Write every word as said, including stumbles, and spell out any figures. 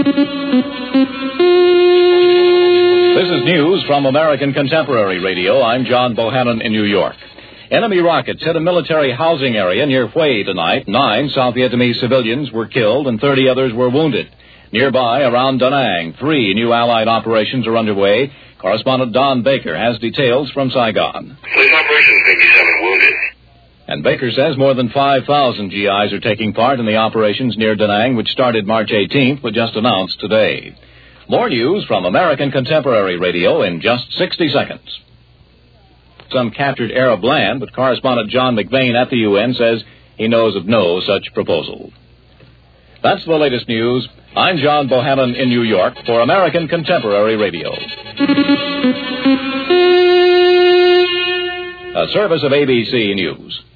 This is news from American Contemporary Radio. I'm John Bohannon in New York. Enemy rockets hit a military housing area near Hue tonight. Nine South Vietnamese civilians were killed and thirty others were wounded. Nearby, around Da Nang, three new Allied operations are underway. Correspondent Don Baker has details from Saigon. Police operations, fifty-seven wounded. And Baker says more than five thousand G Is are taking part in the operations near Da Nang, which started March eighteenth, but just announced today. More news from American Contemporary Radio in just sixty seconds. Some captured Arab land, but correspondent John McVeigh at the U N says he knows of no such proposal. That's the latest news. I'm John Bohannon in New York for American Contemporary Radio. A service of A B C News.